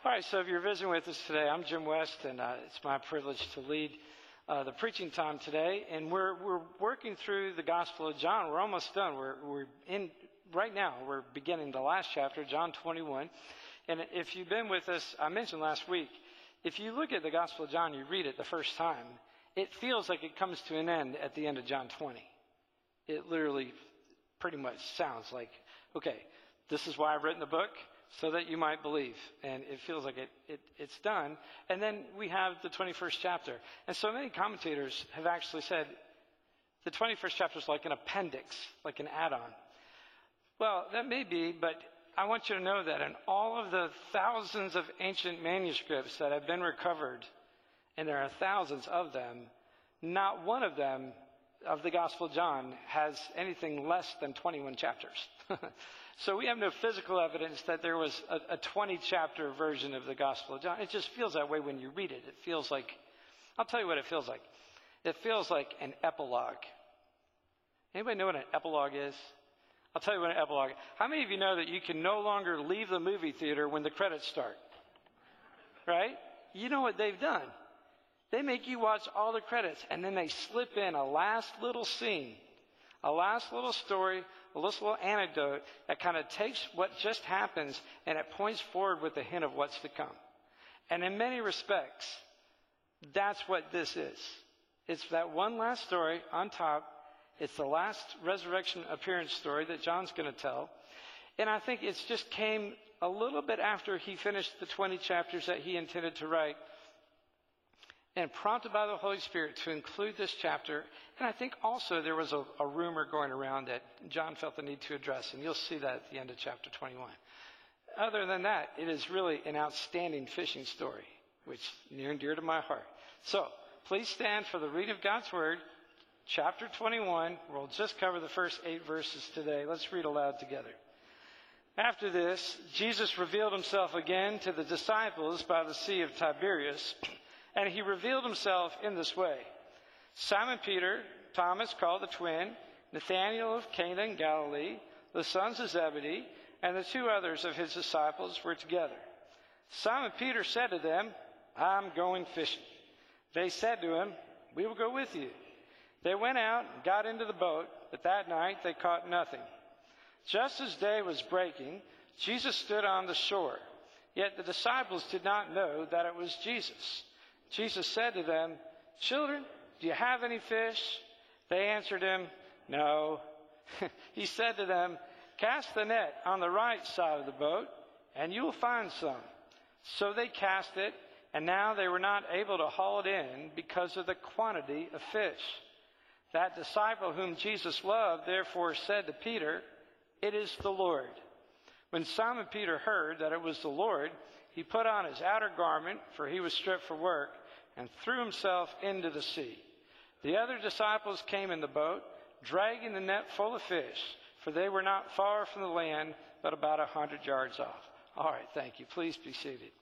All right, so if you're visiting with us today, I'm Jim West, and it's my privilege to lead the preaching time today. And we're working through the Gospel of John. We're almost done. We're in right now. We're beginning the last chapter, John 21. And if you've been with us, I mentioned last week, if you look at the Gospel of John, you read it the first time, it feels like it comes to an end at the end of John 20. It literally pretty much sounds like, okay, this is why I've written the book, so that you might believe. And it feels like it's done. And then we have the 21st chapter. And so many commentators have actually said the 21st chapter is like an appendix, like an add-on. Well, that may be, but I want you to know that in all of the thousands of ancient manuscripts that have been recovered, and there are thousands of them, not one of them, of the Gospel of John, has anything less than 21 chapters. So we have no physical evidence that there was a 20-chapter version of the Gospel of John. It just feels that way when you read it. It feels like, I'll tell you what it feels like. It feels like an epilogue. Anybody know what an epilogue is? I'll tell you what an epilogue is. How many of you know that you can no longer leave the movie theater when the credits start? Right? You know what they've done. They make you watch all the credits, and then they slip in a last little scene, a last little story, a little anecdote that kind of takes what just happens and it points forward with a hint of what's to come. And in many respects, that's what this is. It's that one last story on top. It's the last resurrection appearance story that John's going to tell. And I think it's just came a little bit after he finished the 20 chapters that he intended to write, and prompted by the Holy Spirit to include this chapter. And I think also there was a rumor going around that John felt the need to address, and you'll see that at the end of chapter 21. Other than that, it is really an outstanding fishing story, which is near and dear to my heart. So please stand for the reading of God's Word, chapter 21. We'll just cover the first 8 verses today. Let's read aloud together. After this, Jesus revealed himself again to the disciples by the Sea of Tiberias. And he revealed himself in this way. Simon Peter, Thomas called the twin, Nathanael of Cana in Galilee, the sons of Zebedee, and the 2 others of his disciples were together. Simon Peter said to them, "I'm going fishing." They said to him, "We will go with you." They went out and got into the boat, but that night they caught nothing. Just as day was breaking, Jesus stood on the shore. Yet the disciples did not know that it was Jesus. Jesus said to them, "Children, do you have any fish?" They answered him, "No." He said to them, "Cast the net on the right side of the boat, and you will find some." So they cast it, and now they were not able to haul it in because of the quantity of fish. That disciple whom Jesus loved therefore said to Peter, "It is the Lord." When Simon Peter heard that it was the Lord, he put on his outer garment, for he was stripped for work, and threw himself into the sea. The other disciples came in the boat, dragging the net full of fish, for they were not far from the land, but about 100 yards off. All right, thank you. Please be seated.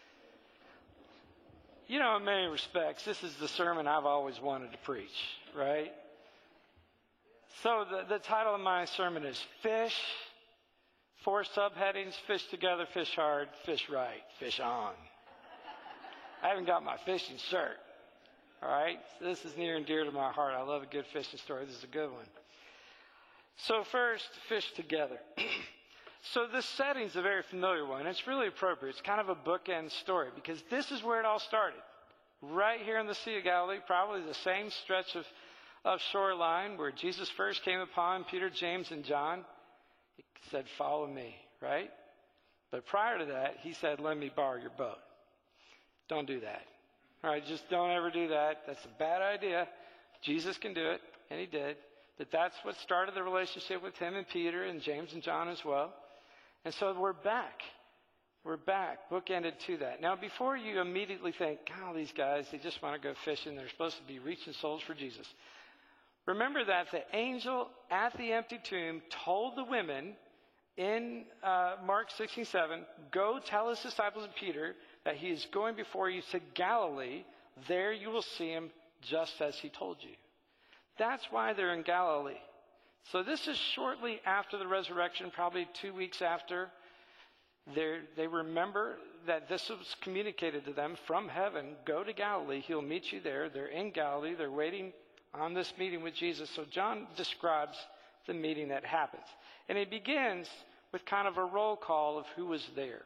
You know, in many respects, this is the sermon I've always wanted to preach, right? So the title of my sermon is Fish. 4 subheadings: fish together, fish hard, fish right, fish on. I haven't got my fishing shirt. All right? So this is near and dear to my heart. I love a good fishing story. This is a good one. So first, fish together. So this setting's a very familiar one. It's really appropriate. It's kind of a bookend story because this is where it all started. Right here in the Sea of Galilee, probably the same stretch of shoreline where Jesus first came upon Peter, James, and John. He said, "Follow me," right? But prior to that, he said, "Let me borrow your boat." Don't do that. All right, just don't ever do that. That's a bad idea. Jesus can do it, and he did. But that's what started the relationship with him and Peter and James and John as well. And so we're back. We're back, bookended to that. Now, before you immediately think, "God, these guys, they just want to go fishing. They're supposed to be reaching souls for Jesus." Remember that the angel at the empty tomb told the women in Mark 16:7, "Go tell his disciples and Peter that he is going before you to Galilee. There you will see him just as he told you." That's why they're in Galilee. So this is shortly after the resurrection, probably 2 weeks after. They remember that this was communicated to them from heaven. Go to Galilee. He'll meet you there. They're in Galilee. They're waiting on this meeting with Jesus. So John describes the meeting that happens. And it begins with kind of a roll call of who was there.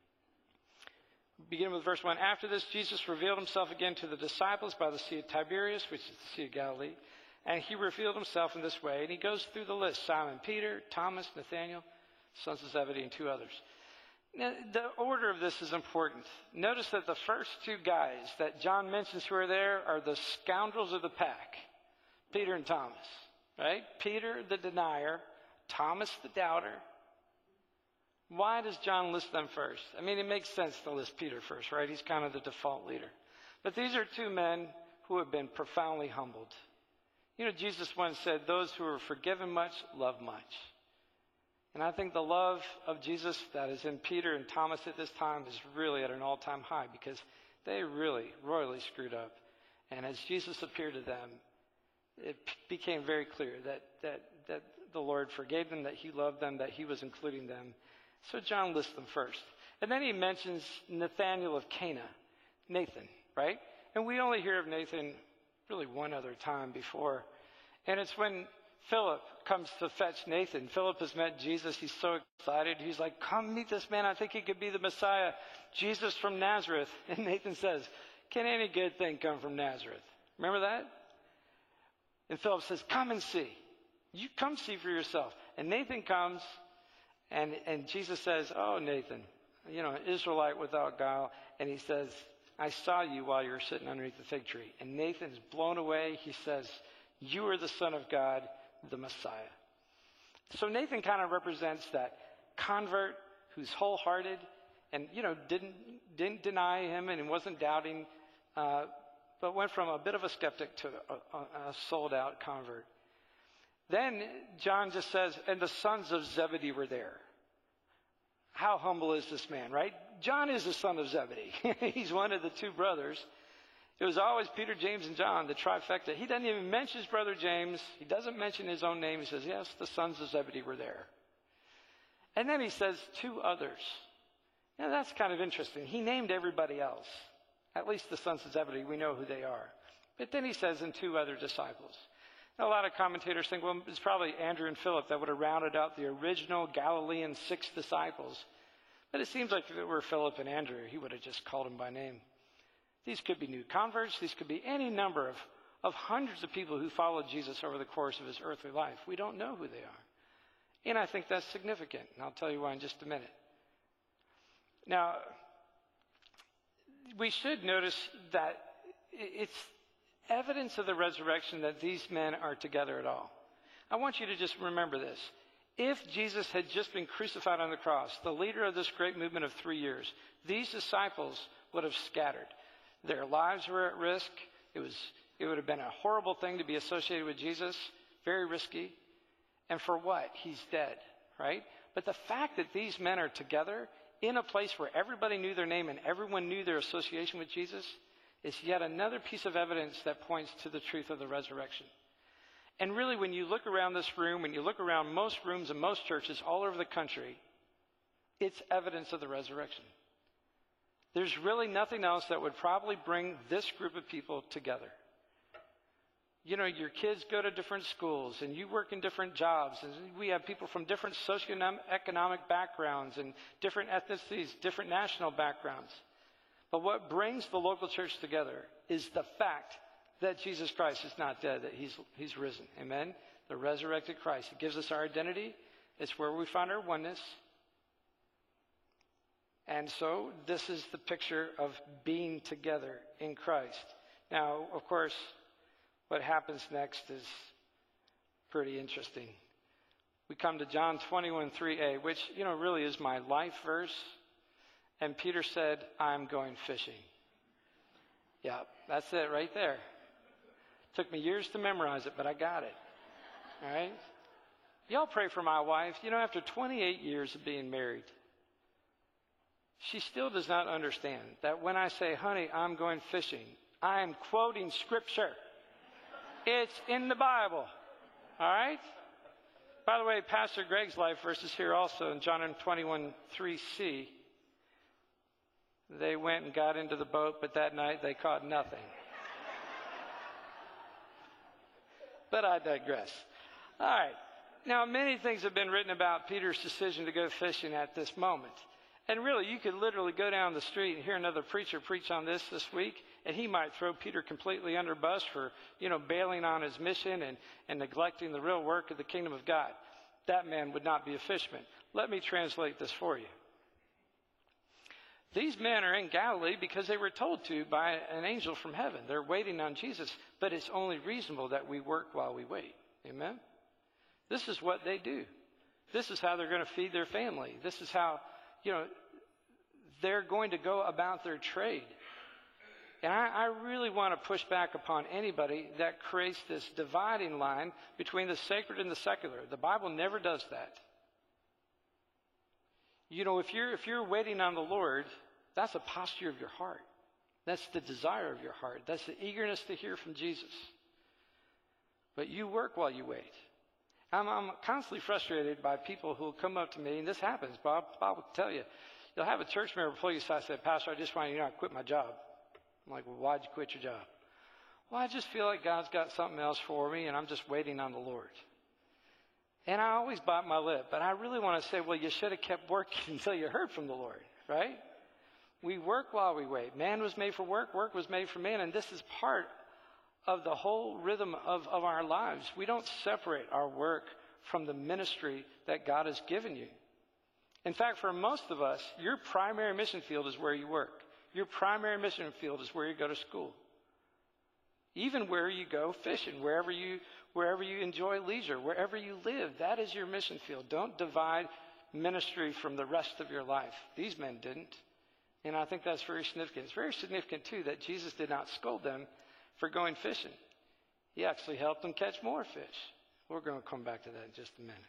Begin with verse 1. After this, Jesus revealed himself again to the disciples by the Sea of Tiberias, which is the Sea of Galilee. And he revealed himself in this way. And he goes through the list. Simon Peter, Thomas, Nathanael, sons of Zebedee, and two others. Now, the order of this is important. Notice that the first two guys that John mentions who are there are the scoundrels of the pack. Peter and Thomas, right? Peter, the denier. Thomas, the doubter. Why does John list them first? I mean, it makes sense to list Peter first, right? He's kind of the default leader. But these are two men who have been profoundly humbled. You know, Jesus once said, those who are forgiven much, love much. And I think the love of Jesus that is in Peter and Thomas at this time is really at an all-time high because they really royally screwed up. And as Jesus appeared to them, it became very clear that the Lord forgave them, that he loved them, that he was including them. So John lists them first. And then he mentions Nathanael of Cana, Nathan, right? And we only hear of Nathan really one other time before. And it's when Philip comes to fetch Nathan. Philip has met Jesus. He's so excited. He's like, come meet this man. I think he could be the Messiah, Jesus from Nazareth. And Nathan says, can any good thing come from Nazareth? Remember that? And Philip says, come and see. You come see for yourself. And Nathan comes, and Jesus says, oh, Nathan, you know, Israelite without guile. And he says, I saw you while you were sitting underneath the fig tree. And Nathan's blown away. He says, you are the Son of God, the Messiah. So Nathan kind of represents that convert who's wholehearted and, you know, didn't deny him and wasn't doubting, but went from a bit of a skeptic to a sold-out convert. Then John just says, and the sons of Zebedee were there. How humble is this man, right? John is the son of Zebedee. He's one of the two brothers. It was always Peter, James, and John, the trifecta. He doesn't even mention his brother James. He doesn't mention his own name. He says, yes, the sons of Zebedee were there. And then he says two others. Now, that's kind of interesting. He named everybody else. At least the sons of Zebedee, we know who they are. But then he says, and two other disciples. Now, a lot of commentators think, well, it's probably Andrew and Philip that would have rounded out the original Galilean 6 disciples. But it seems like if it were Philip and Andrew, he would have just called them by name. These could be new converts. These could be any number of hundreds of people who followed Jesus over the course of his earthly life. We don't know who they are. And I think that's significant. And I'll tell you why in just a minute. Now, we should notice that it's evidence of the resurrection that these men are together at all. I want you to just remember this. If Jesus had just been crucified on the cross, the leader of this great movement of 3 years, these disciples would have scattered. Their lives were at risk. It would have been a horrible thing to be associated with Jesus, very risky. And for what? He's dead, right? But the fact that these men are together in a place where everybody knew their name and everyone knew their association with Jesus is yet another piece of evidence that points to the truth of the resurrection. And really, when you look around this room, when you look around most rooms and most churches all over the country, it's evidence of the resurrection. There's really nothing else that would probably bring this group of people together. You know, your kids go to different schools and you work in different jobs. And we have people from different socioeconomic backgrounds and different ethnicities, different national backgrounds. But what brings the local church together is the fact that Jesus Christ is not dead, that he's risen. Amen? The resurrected Christ. It gives us our identity. It's where we find our oneness. And so this is the picture of being together in Christ. Now, of course, what happens next is pretty interesting. We come to John 21:3a, which, you know, really is my life verse. And Peter said, I'm going fishing. Yeah, that's it right there. Took me years to memorize it, but I got it. All right? Y'all pray for my wife. You know, after 28 years of being married, she still does not understand that when I say, honey, I'm going fishing, I am quoting Scripture. It's in the Bible. All right? By the way, Pastor Greg's life verse is here also in John 21:3c. They went and got into the boat, but that night they caught nothing. But I digress. All right. Now, many things have been written about Peter's decision to go fishing at this moment. And really, you could literally go down the street and hear another preacher preach on this week, and he might throw Peter completely under bus for, bailing on his mission and neglecting the real work of the kingdom of God. That man would not be a fisherman. Let me translate this for you. These men are in Galilee because they were told to by an angel from heaven. They're waiting on Jesus, but it's only reasonable that we work while we wait. Amen? This is what they do. This is how they're going to feed their family. This is how, they're going to go about their trade. And I really want to push back upon anybody that creates this dividing line between the sacred and the secular. The Bible never does that. If you're waiting on the Lord, that's a posture of your heart. That's the desire of your heart. That's the eagerness to hear from Jesus. But you work while you wait. I'm constantly frustrated by people who will come up to me, and this happens. Bob will tell you. You'll have a church member pull you aside and say, Pastor, I just want you to know I quit my job. I'm like, well, why'd you quit your job? Well, I just feel like God's got something else for me, and I'm just waiting on the Lord. And I always bite my lip, but I really want to say, well, you should have kept working until you heard from the Lord, right? We work while we wait. Man was made for work. Work was made for man. And this is part of the whole rhythm of our lives. We don't separate our work from the ministry that God has given you. In fact, for most of us, your primary mission field is where you work. Your primary mission field is where you go to school. Even where you go fishing, wherever you enjoy leisure, wherever you live, that is your mission field. Don't divide ministry from the rest of your life. These men didn't. And I think that's very significant. It's very significant, too, that Jesus did not scold them for going fishing. He actually helped them catch more fish. We're going to come back to that in just a minute.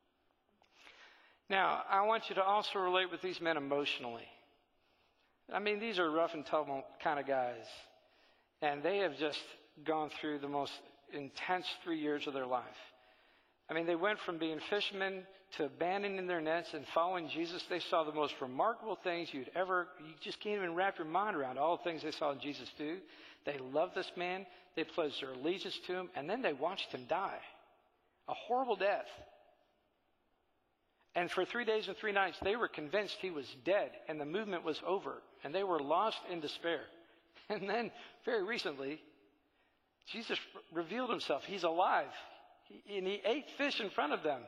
Now, I want you to also relate with these men emotionally. I mean, these are rough and tumble kind of guys. And they have just gone through the most intense 3 years of their life. I mean, they went from being fishermen to abandoning their nets and following Jesus. They saw the most remarkable things you just can't even wrap your mind around all the things they saw Jesus do. They loved this man. They pledged their allegiance to him. And then they watched him die. A horrible death. And for 3 days and 3 nights, they were convinced he was dead and the movement was over. And they were lost in despair. And then, very recently, Jesus revealed himself. He's alive. And he ate fish in front of them.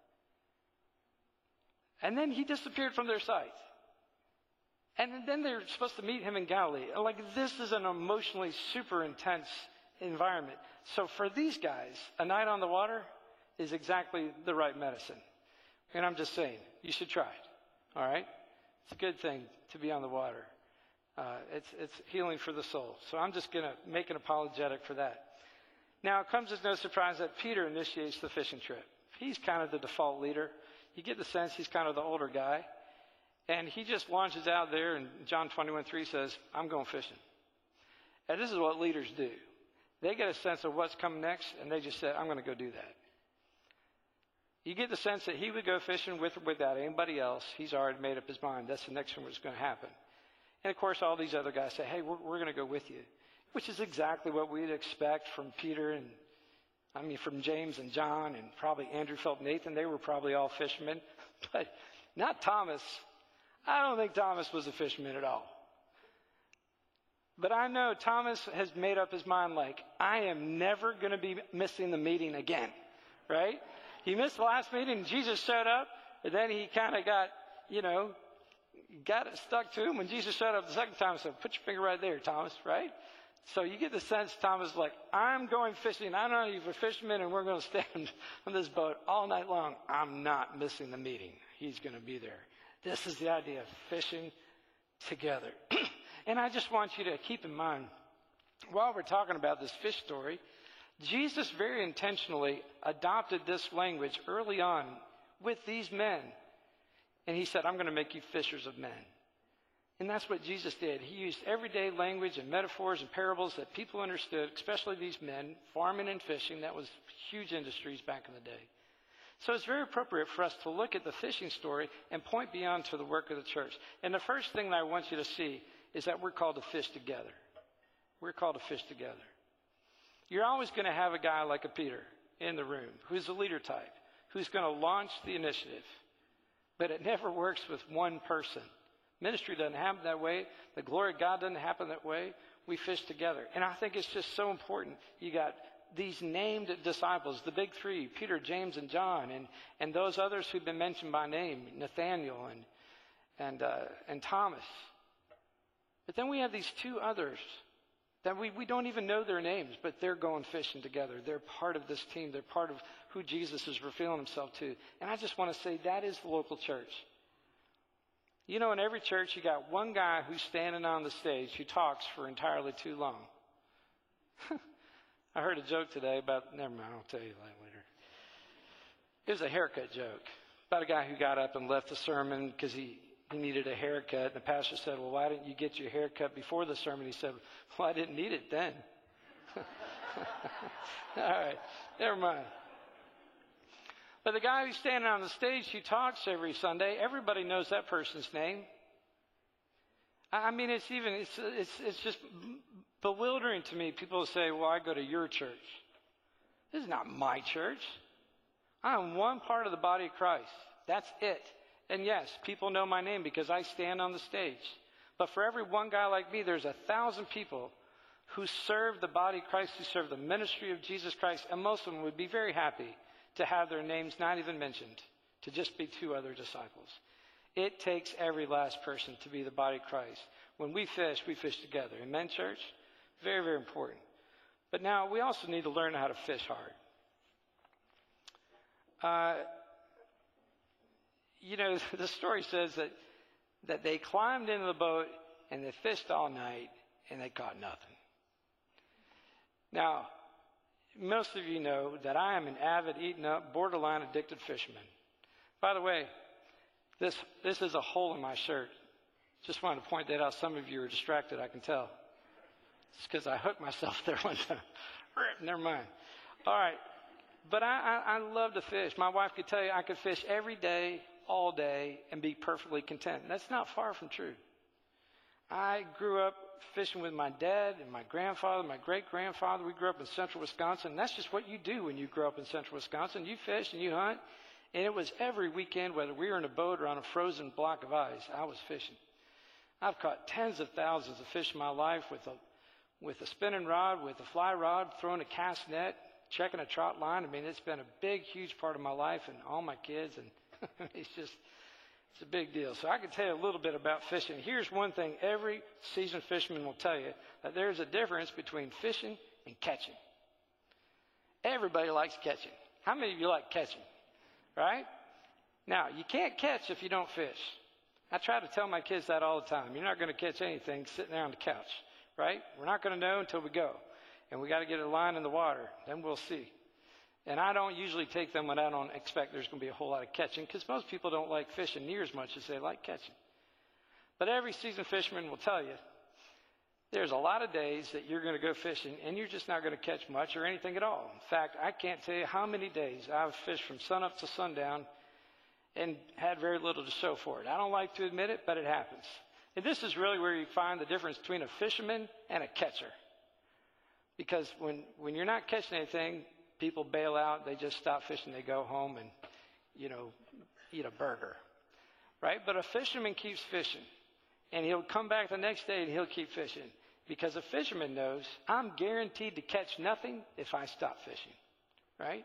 And then he disappeared from their sight. And then they're supposed to meet him in Galilee. Like, this is an emotionally super intense environment. So for these guys, a night on the water is exactly the right medicine. And I'm just saying, you should try it. All right? It's a good thing to be on the water. It's healing for the soul. So I'm just going to make an apologetic for that. Now, it comes as no surprise that Peter initiates the fishing trip. He's kind of the default leader. You get the sense he's kind of the older guy. And he just launches out there, and John 21:3 says, I'm going fishing. And this is what leaders do. They get a sense of what's coming next, and they just say, I'm going to go do that. You get the sense that he would go fishing with or without anybody else. He's already made up his mind. That's the next one that's going to happen. And, of course, all these other guys say, hey, we're going to go with you, which is exactly what we'd expect from Peter and, from James and John and probably Andrew, Philip, Nathan. They were probably all fishermen, but not Thomas. I don't think Thomas was a fisherman at all. But I know Thomas has made up his mind like, I am never going to be missing the meeting again, right? He missed the last meeting and Jesus showed up, and then he kind of got it stuck to him. When Jesus showed up the second time, he said, put your finger right there, Thomas, right? So you get the sense Thomas is like, I'm going fishing. I'm not even a fisherman, and we're going to stand on this boat all night long. I'm not missing the meeting. He's going to be there. This is the idea of fishing together. And I just want you to keep in mind, while we're talking about this fish story, Jesus very intentionally adopted this language early on with these men. And he said, I'm going to make you fishers of men. And that's what Jesus did. He used everyday language and metaphors and parables that people understood, especially these men, farming and fishing. That was huge industries back in the day. So it's very appropriate for us to look at the fishing story and point beyond to the work of the church. And the first thing that I want you to see is that we're called to fish together. We're called to fish together. You're always going to have a guy like a Peter in the room who's a leader type, who's going to launch the initiative. But it never works with one person. Ministry doesn't happen that way. The glory of God doesn't happen that way. We fish together. And I think it's just so important. You got these named disciples, the big three, Peter, James, and John, and those others who've been mentioned by name, Nathaniel and Thomas. But then we have these two others that we don't even know their names, but they're going fishing together. They're part of this team. They're part of who Jesus is revealing himself to. And I just want to say that is the local church. You know, in every church, you got one guy who's standing on the stage who talks for entirely too long. I heard a joke today about, never mind, I'll tell you that later. It was a haircut joke about a guy who got up and left the sermon because he needed a haircut. And the pastor said, well, why didn't you get your haircut before the sermon? He said, well, I didn't need it then. All right, never mind. But the guy who's standing on the stage who talks every Sunday, everybody knows that person's name. I mean, it's just bewildering to me. People say, well, I go to your church. This is not my church. I'm one part of the body of Christ. That's it. And yes, people know my name because I stand on the stage. But for every one guy like me, there's 1,000 people who serve the body of Christ, who serve the ministry of Jesus Christ. And most of them would be very happy to have their names not even mentioned, to just be two other disciples. It takes every last person to be the body of Christ. When we fish together. Amen, church? Very, very important. But now we also need to learn how to fish hard. You know, the story says that they climbed into the boat and they fished all night and they caught nothing. Now, most of you know that I am an avid, eaten up, borderline addicted fisherman. By the way, this is a hole in my shirt. Just wanted to point that out. Some of you are distracted, I can tell. It's because I hooked myself there one time. Never mind. All right. But I love to fish. My wife could tell you I could fish every day, all day, and be perfectly content. That's not far from true. I grew up fishing with my dad and my grandfather, my great-grandfather. We grew up in central Wisconsin. That's just what you do when you grow up in central Wisconsin. You fish and you hunt. And it was every weekend, whether we were in a boat or on a frozen block of ice, I was fishing. I've caught tens of thousands of fish in my life with a spinning rod, with a fly rod, throwing a cast net, checking a trout line. I mean, it's been a big, huge part of my life and all my kids. And it's a big deal. So I can tell you a little bit about fishing. Here's one thing every seasoned fisherman will tell you, that there's a difference between fishing and catching. Everybody likes catching. How many of you like catching? Right? Now, you can't catch if you don't fish. I try to tell my kids that all the time. You're not going to catch anything sitting there on the couch. Right? We're not going to know until we go. And we got to get a line in the water. Then we'll see. And I don't usually take them when I don't expect there's going to be a whole lot of catching, because most people don't like fishing near as much as they like catching. But every seasoned fisherman will tell you, there's a lot of days that you're going to go fishing and you're just not going to catch much or anything at all. In fact, I can't tell you how many days I've fished from sunup to sundown and had very little to show for it. I don't like to admit it, but it happens. And this is really where you find the difference between a fisherman and a catcher. Because when you're not catching anything, people bail out, they just stop fishing, they go home and, eat a burger. Right? But a fisherman keeps fishing. And he'll come back the next day and he'll keep fishing. Because a fisherman knows, I'm guaranteed to catch nothing if I stop fishing. Right?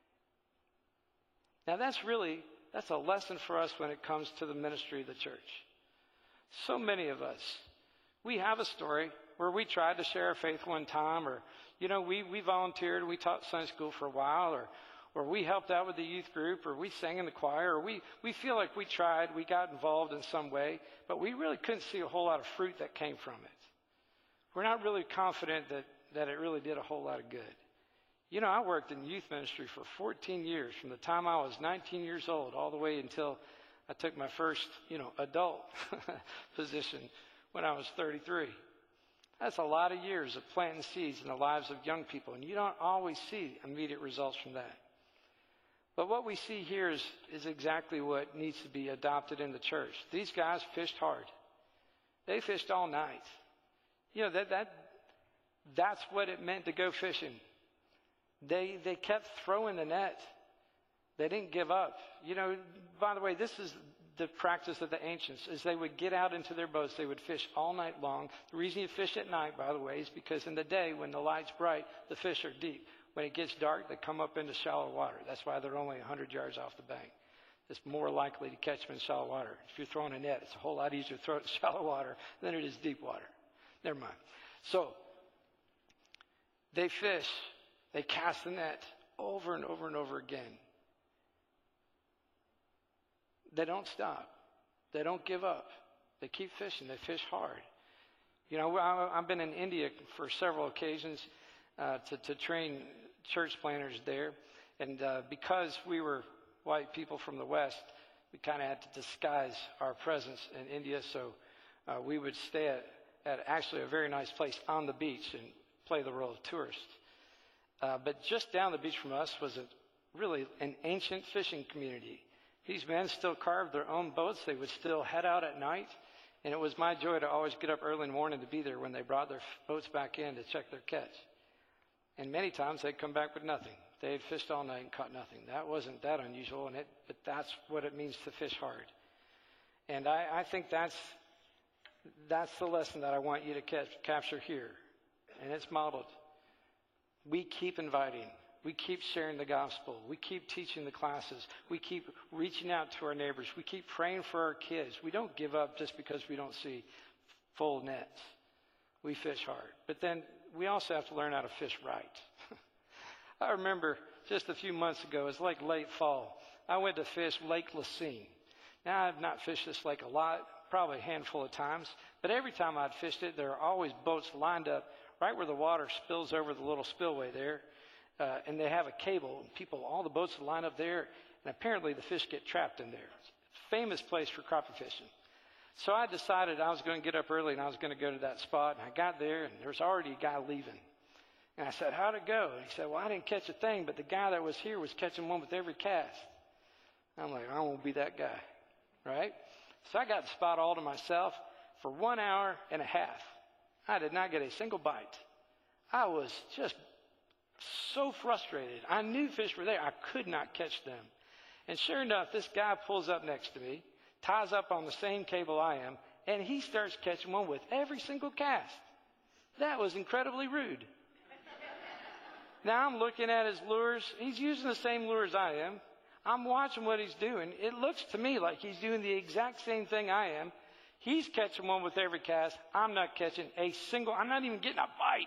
Now that's a lesson for us when it comes to the ministry of the church. So many of us, we have a story where we tried to share our faith one time, or, we volunteered, we taught Sunday school for a while, or we helped out with the youth group, or we sang in the choir, or we feel like we tried, we got involved in some way, but we really couldn't see a whole lot of fruit that came from it. We're not really confident that it really did a whole lot of good. I worked in youth ministry for 14 years, from the time I was 19 years old all the way until I took my first, adult position when I was 33. That's a lot of years of planting seeds in the lives of young people, and you don't always see immediate results from that. But what we see here is exactly what needs to be adopted in the church. These guys fished hard. They fished all night. You know, that's what it meant to go fishing. They kept throwing the net. They didn't give up. You know, by the way, this is the practice of the ancients, is they would get out into their boats. They would fish all night long. The reason you fish at night, by the way, is because in the day when the light's bright, the fish are deep. When it gets dark, they come up into shallow water. That's why they're only 100 yards off the bank. It's more likely to catch them in shallow water. If you're throwing a net, it's a whole lot easier to throw it in shallow water than it is deep water. Never mind. So they fish. They cast the net over and over and over again. They don't stop. They don't give up. They keep fishing. They fish hard. You know, I've been in India for several occasions to train church planters there. And because we were white people from the West, we kind of had to disguise our presence in India. So we would stay at actually a very nice place on the beach and play the role of tourists. But just down the beach from us was really an ancient fishing community. These men still carved their own boats. They would still head out at night. And it was my joy to always get up early in the morning to be there when they brought their boats back in to check their catch. And many times they'd come back with nothing. They had fished all night and caught nothing. That wasn't that unusual, but that's what it means to fish hard. And I think that's the lesson that I want you to capture here. And it's modeled. We keep inviting. We keep sharing the gospel. We keep teaching the classes. We keep reaching out to our neighbors. We keep praying for our kids. We don't give up just because we don't see full nets. We fish hard. But then we also have to learn how to fish right. I remember just a few months ago, it was like late fall. I went to fish Lake Lacine. Now, I've not fished this lake a lot, probably a handful of times. But every time I'd fished it, there are always boats lined up right where the water spills over the little spillway there. And they have a cable, and all the boats line up there, and apparently the fish get trapped in there. It's a famous place for crappie fishing. So I decided I was going to get up early and I was going to go to that spot, and I got there, and there was already a guy leaving. And I said, "How'd it go?" And he said, "Well, I didn't catch a thing, but the guy that was here was catching one with every cast." I'm like, I won't be that guy, right? So I got the spot all to myself for 1 hour and a half. I did not get a single bite. I was just so frustrated. I knew fish were there. I could not catch them. And sure enough, this guy pulls up next to me, ties up on the same cable I am, and he starts catching one with every single cast. That was incredibly rude. Now I'm looking at his lures. He's using the same lures I am. I'm watching what he's doing. It looks to me like he's doing the exact same thing I am. He's catching one with every cast. I'm not catching a single. I'm not even getting a bite.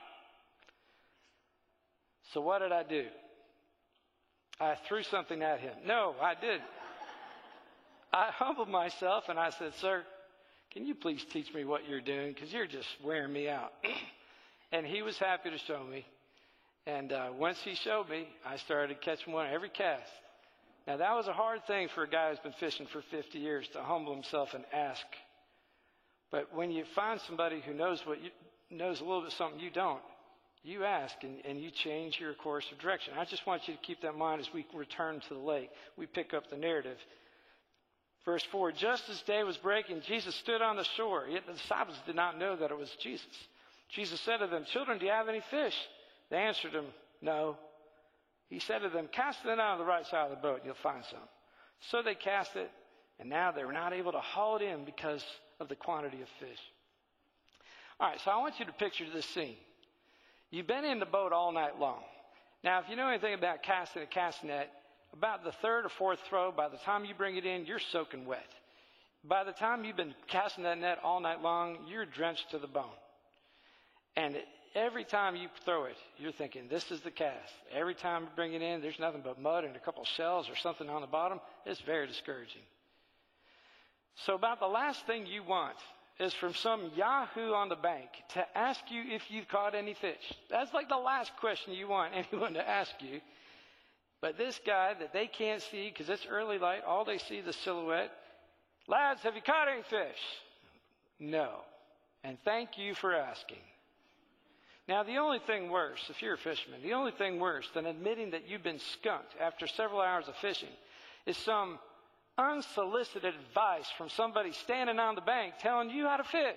So what did I do? I threw something at him. No, I did. I humbled myself and I said, "Sir, can you please teach me what you're doing? Because you're just wearing me out." And he was happy to show me. And once he showed me, I started catching one every cast. Now, that was a hard thing for a guy who's been fishing for 50 years to humble himself and ask. But when you find somebody who knows knows a little bit something you don't, you ask and you change your course of direction. I just want you to keep that in mind as we return to the lake. We pick up the narrative. Verse 4, just as day was breaking, Jesus stood on the shore. Yet the disciples did not know that it was Jesus. Jesus said to them, "Children, do you have any fish?" They answered him, "No." He said to them, "Cast the net on the right side of the boat and you'll find some." So they cast it, and now they were not able to haul it in because of the quantity of fish. All right, so I want you to picture this scene. You've been in the boat all night long. Now, if you know anything about casting a cast net, about the third or fourth throw, by the time you bring it in, you're soaking wet. By the time you've been casting that net all night long, you're drenched to the bone. And every time you throw it, you're thinking, this is the cast. Every time you bring it in, there's nothing but mud and a couple shells or something on the bottom. It's very discouraging. So about the last thing you want is from some yahoo on the bank to ask you if you've caught any fish. That's like the last question you want anyone to ask you. But this guy that they can't see because it's early light, all they see is the silhouette. "Lads, have you caught any fish?" "No. And thank you for asking." Now, the only thing worse, if you're a fisherman, the only thing worse than admitting that you've been skunked after several hours of fishing is some unsolicited advice from somebody standing on the bank telling you how to fish.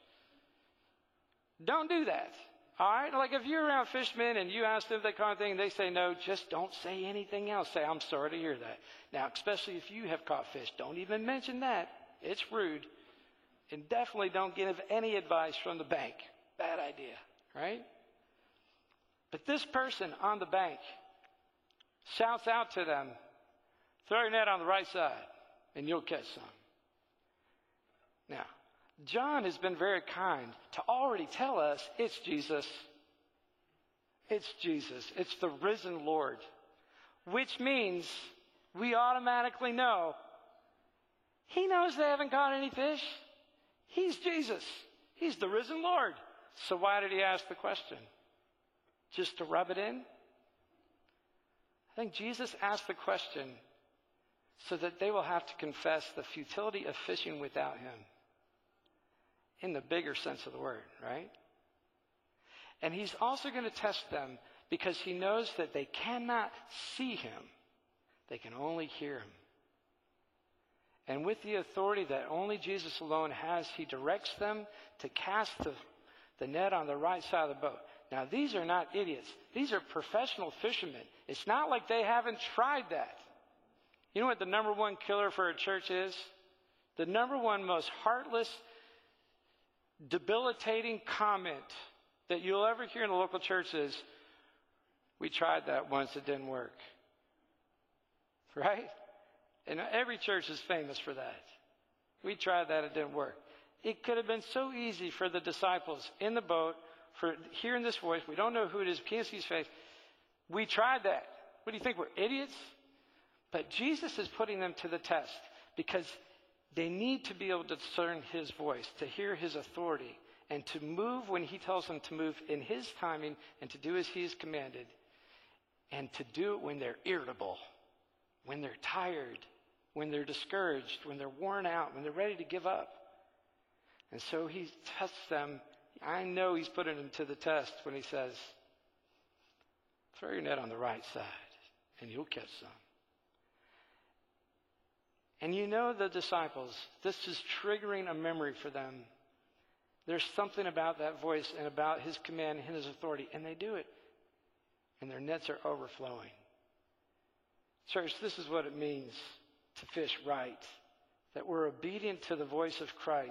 Don't do that. All right? Like if you're around fishermen and you ask them if they caught anything and they say no, just don't say anything else. Say, I'm sorry to hear that. Now, especially if you have caught fish, don't even mention that. It's rude. And definitely don't give any advice from the bank. Bad idea, right? But this person on the bank shouts out to them, throw your net on the right side and you'll catch some. Now, John has been very kind to already tell us it's Jesus. It's Jesus. It's the risen Lord. Which means we automatically know he knows they haven't caught any fish. He's Jesus. He's the risen Lord. So why did he ask the question? Just to rub it in? I think Jesus asked the question so that they will have to confess the futility of fishing without him. In the bigger sense of the word, right? And he's also going to test them because he knows that they cannot see him. They can only hear him. And with the authority that only Jesus alone has, he directs them to cast the net on the right side of the boat. Now, these are not idiots. These are professional fishermen. It's not like they haven't tried that. You know what the number one killer for a church is? The number one most heartless, debilitating comment that you'll ever hear in a local church is, we tried that once, it didn't work. Right? And every church is famous for that. We tried that, it didn't work. It could have been so easy for the disciples in the boat, for hearing this voice, we don't know who it is, can't see his face. We tried that. What do you think, we're idiots? But Jesus is putting them to the test because they need to be able to discern his voice, to hear his authority, and to move when he tells them to move in his timing and to do as he has commanded, and to do it when they're irritable, when they're tired, when they're discouraged, when they're worn out, when they're ready to give up. And so he tests them. I know he's putting them to the test when he says, throw your net on the right side and you'll catch some. And you know the disciples, this is triggering a memory for them. There's something about that voice and about his command and his authority, and they do it. And their nets are overflowing. Church, this is what it means to fish right, that we're obedient to the voice of Christ.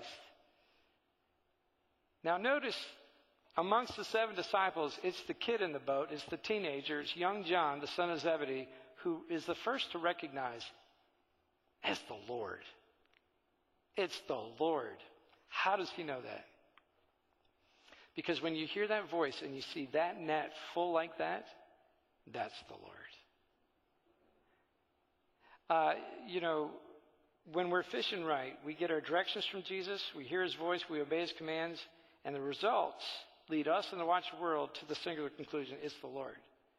Now notice, amongst the 7 disciples, it's the kid in the boat, it's the teenagers, young John, the son of Zebedee, who is the first to recognize, it's the Lord. It's the Lord. How does he know that? Because when you hear that voice and you see that net full like that, that's the Lord. When we're fishing right, we get our directions from Jesus, we hear his voice, we obey his commands, and the results lead us and the watching world to the singular conclusion, it's the Lord.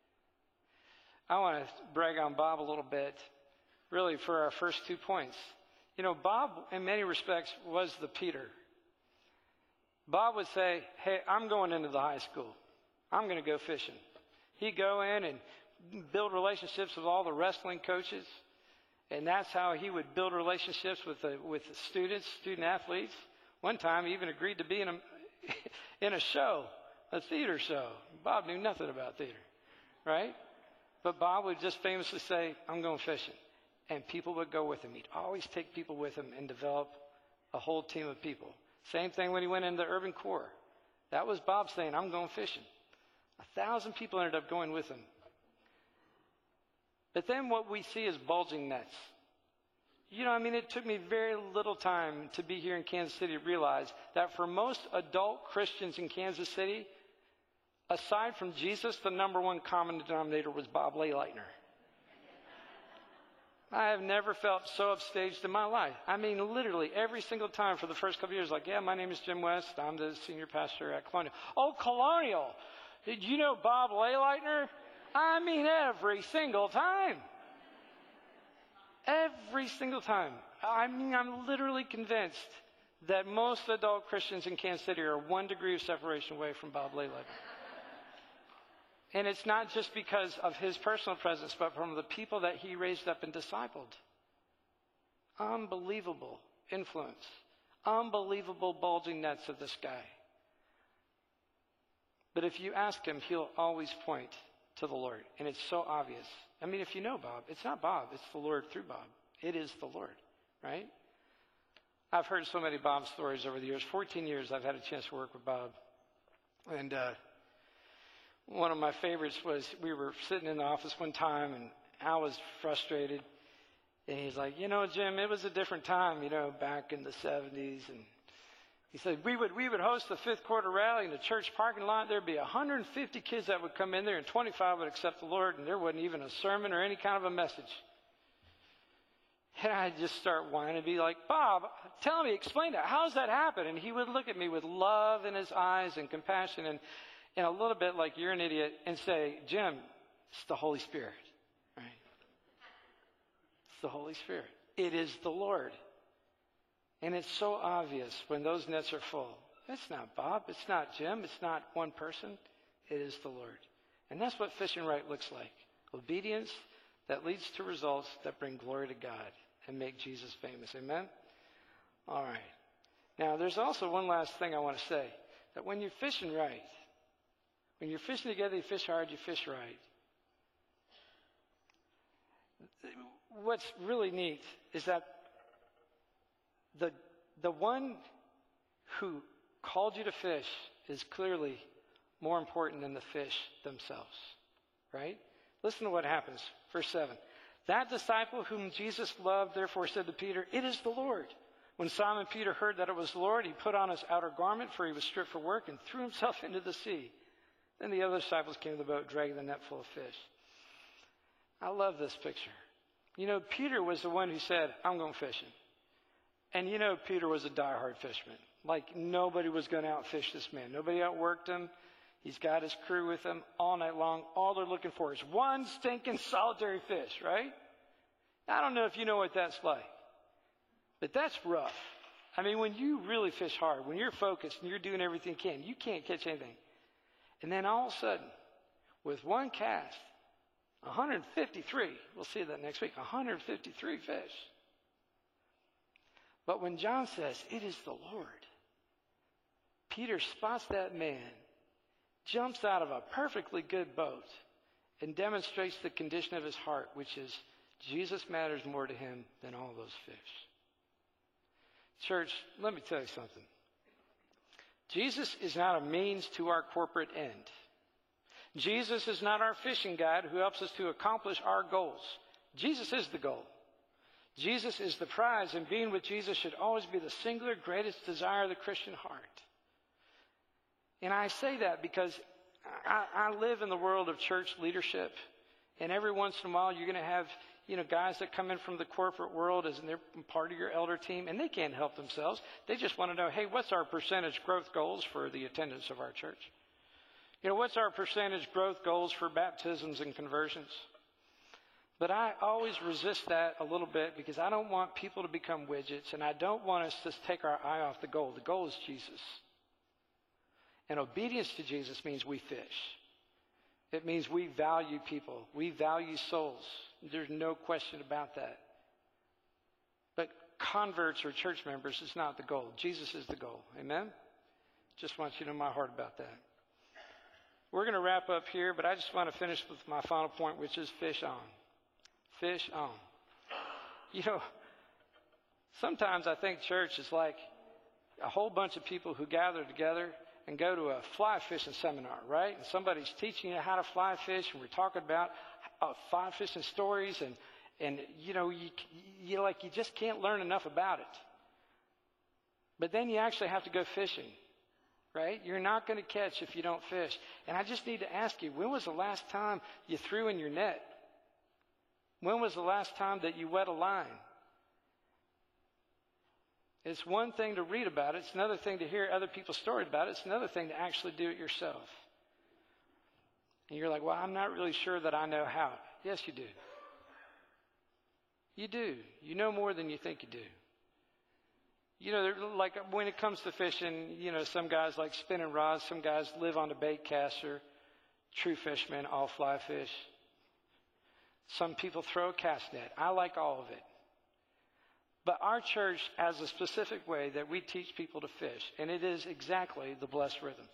I want to brag on Bob a little bit, really, for our first 2 points. You know, Bob, in many respects, was the Peter. Bob would say, hey, I'm going into the high school. I'm going to go fishing. He'd go in and build relationships with all the wrestling coaches. And that's how he would build relationships with the students, student athletes. One time he even agreed to be in a show, a theater show. Bob knew nothing about theater, right? But Bob would just famously say, I'm going fishing. And people would go with him. He'd always take people with him and develop a whole team of people. Same thing when he went into the Urban Corps. That was Bob saying, I'm going fishing. 1,000 people ended up going with him. But then what we see is bulging nets. It took me very little time to be here in Kansas City to realize that for most adult Christians in Kansas City, aside from Jesus, the number one common denominator was Bob Layleitner. I have never felt so upstaged in my life. Literally every single time for the first couple of years, my name is Jim West. I'm the senior pastor at Colonial. Oh, Colonial. Did you know Bob Layleitner? Every single time. Every single time. I'm literally convinced that most adult Christians in Kansas City are 1 degree of separation away from Bob Layleitner. And it's not just because of his personal presence, but from the people that he raised up and discipled. Unbelievable influence. Unbelievable bulging nets of this guy. But if you ask him, he'll always point to the Lord. And it's so obvious. I mean, if you know Bob, it's not Bob, it's the Lord through Bob. It is the Lord, right? I've heard so many Bob stories over the years. 14 years I've had a chance to work with Bob. And one of my favorites was we were sitting in the office one time, and I was frustrated. And he's like, Jim, it was a different time, back in the 70s. And he said, we would host the fifth quarter rally in the church parking lot. There'd be 150 kids that would come in there, and 25 would accept the Lord, and there wasn't even a sermon or any kind of a message. And I'd just start whining and be like, Bob, tell me, explain that. How does that happen? And he would look at me with love in his eyes and compassion and a little bit like you're an idiot and say, Jim, it's the Holy Spirit. Right? It's the Holy Spirit. It is the Lord. And it's so obvious when those nets are full. It's not Bob. It's not Jim. It's not one person. It is the Lord. And that's what fishing right looks like. Obedience that leads to results that bring glory to God and make Jesus famous. Amen? All right. Now, there's also one last thing I want to say. That when you're fishing right, when you're fishing together, you fish hard, you fish right. What's really neat is that the one who called you to fish is clearly more important than the fish themselves. Right? Listen to what happens. Verse 7. That disciple whom Jesus loved therefore said to Peter, it is the Lord. When Simon Peter heard that it was the Lord, he put on his outer garment, for he was stripped for work, and threw himself into the sea. Then the other disciples came to the boat, dragging the net full of fish. I love this picture. Peter was the one who said, I'm going fishing. And Peter was a diehard fisherman. Like nobody was going to outfish this man. Nobody outworked him. He's got his crew with him all night long. All they're looking for is one stinking solitary fish, right? I don't know if you know what that's like. But that's rough. I mean, when you really fish hard, when you're focused and you're doing everything you can't catch anything. And then all of a sudden, with one cast, 153, we'll see that next week, 153 fish. But when John says, it is the Lord, Peter spots that man, jumps out of a perfectly good boat, and demonstrates the condition of his heart, which is Jesus matters more to him than all those fish. Church, let me tell you something. Jesus is not a means to our corporate end. Jesus is not our fishing guide who helps us to accomplish our goals. Jesus is the goal. Jesus is the prize, and being with Jesus should always be the singular greatest desire of the Christian heart. And I say that because I live in the world of church leadership, and every once in a while you're going to have guys that come in from the corporate world as they're part of your elder team, and they can't help themselves. They just want to know, hey, what's our percentage growth goals for the attendance of our church? What's our percentage growth goals for baptisms and conversions? But I always resist that a little bit because I don't want people to become widgets, and I don't want us to take our eye off the goal. The goal is Jesus. And obedience to Jesus means we fish. It means we value people. We value souls. There's no question about that. But converts or church members is not the goal. Jesus is the goal. Amen? Just want you to know my heart about that. We're going to wrap up here, but I just want to finish with my final point, which is fish on. Fish on. Sometimes I think church is like a whole bunch of people who gather together and go to a fly fishing seminar, right? And somebody's teaching you how to fly fish, and we're talking about fly fishing stories, and you just can't learn enough about it. But then you actually have to go fishing, right? You're not going to catch if you don't fish. And I just need to ask you, when was the last time you threw in your net? When was the last time that you wet a line? It's one thing to read about it. It's another thing to hear other people's stories about it. It's another thing to actually do it yourself. And you're like, well, I'm not really sure that I know how. Yes, you do. You do. You know more than you think you do. Like when it comes to fishing, some guys like spinning rods. Some guys live on the bait caster. True fishermen all fly fish. Some people throw a cast net. I like all of it. But our church has a specific way that we teach people to fish, and it is exactly the blessed rhythms.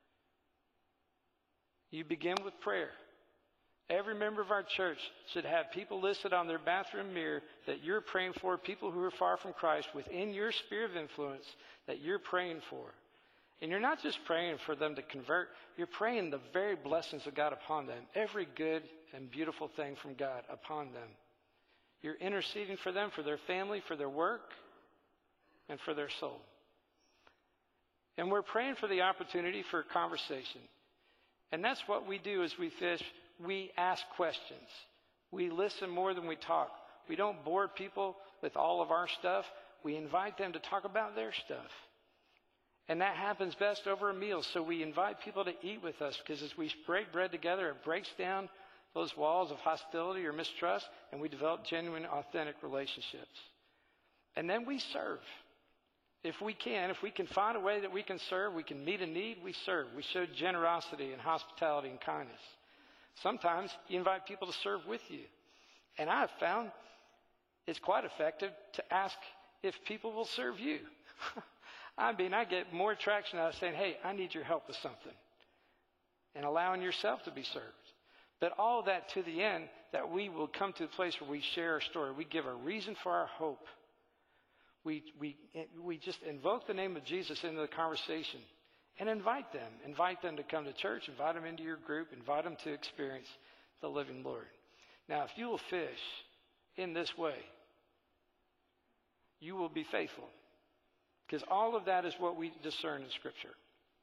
You begin with prayer. Every member of our church should have people listed on their bathroom mirror that you're praying for, people who are far from Christ within your sphere of influence that you're praying for. And you're not just praying for them to convert, you're praying the very blessings of God upon them, every good and beautiful thing from God upon them. You're interceding for them, for their family, for their work, and for their soul. And we're praying for the opportunity for conversation. And that's what we do as we fish. We ask questions. We listen more than we talk. We don't bore people with all of our stuff. We invite them to talk about their stuff. And that happens best over a meal. So we invite people to eat with us, because as we break bread together, it breaks down those walls of hostility or mistrust, and we develop genuine, authentic relationships. And then we serve. If we can find a way that we can serve, we can meet a need, we serve. We show generosity and hospitality and kindness. Sometimes you invite people to serve with you. And I've found it's quite effective to ask if people will serve you. I get more traction out of saying, hey, I need your help with something. And allowing yourself to be served. But all that to the end, that we will come to a place where we share our story. We give a reason for our hope. We just invoke the name of Jesus into the conversation and invite them. Invite them to come to church. Invite them into your group. Invite them to experience the living Lord. Now, if you will fish in this way, you will be faithful. Because all of that is what we discern in Scripture.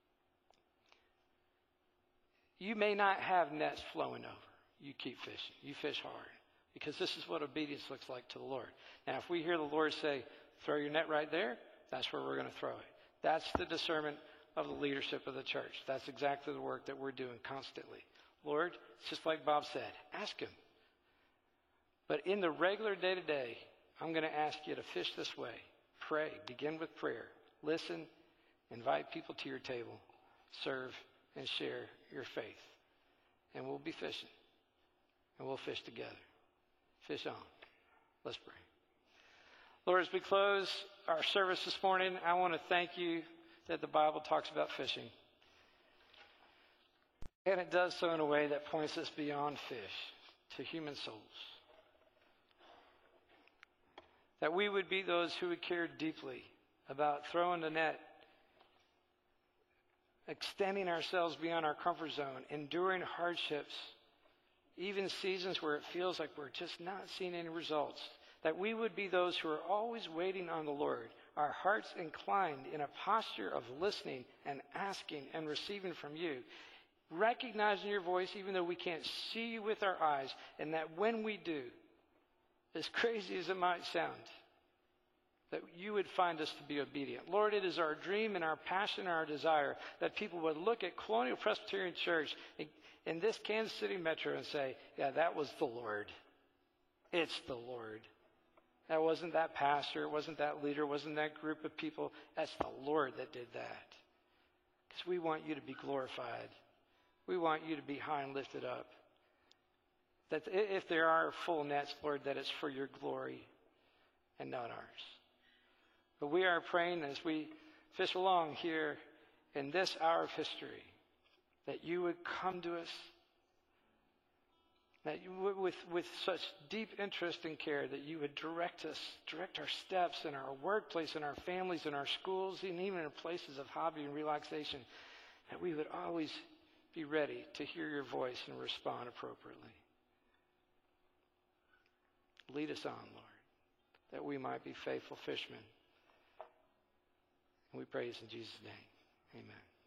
You may not have nets flowing over. You keep fishing. You fish hard. Because this is what obedience looks like to the Lord. Now, if we hear the Lord say, throw your net right there, that's where we're going to throw it. That's the discernment of the leadership of the church. That's exactly the work that we're doing constantly. Lord, it's just like Bob said, ask him. But in the regular day-to-day, I'm going to ask you to fish this way. Pray. Begin with prayer. Listen. Invite people to your table. Serve and share your faith. And we'll be fishing. And we'll fish together. Fish on. Let's pray. Lord, as we close our service this morning, I want to thank you that the Bible talks about fishing. And it does so in a way that points us beyond fish to human souls. That we would be those who would care deeply about throwing the net, extending ourselves beyond our comfort zone, enduring hardships, even seasons where it feels like we're just not seeing any results. That we would be those who are always waiting on the Lord, our hearts inclined in a posture of listening and asking and receiving from you, recognizing your voice even though we can't see you with our eyes, and that when we do, as crazy as it might sound, that you would find us to be obedient. Lord, it is our dream and our passion and our desire that people would look at Colonial Presbyterian Church in this Kansas City metro and say, yeah, that was the Lord. It's the Lord. That wasn't that pastor, it wasn't that leader, it wasn't that group of people. That's the Lord that did that. Because we want you to be glorified. We want you to be high and lifted up. That if there are full nets, Lord, that it's for your glory and not ours. But we are praying as we fish along here in this hour of history, that you would come to us, that you would, with such deep interest and care, that you would direct us, direct our steps in our workplace, in our families, in our schools, and even in places of hobby and relaxation, that we would always be ready to hear your voice and respond appropriately. Lead us on, Lord, that we might be faithful fishermen. And we praise in Jesus' name. Amen.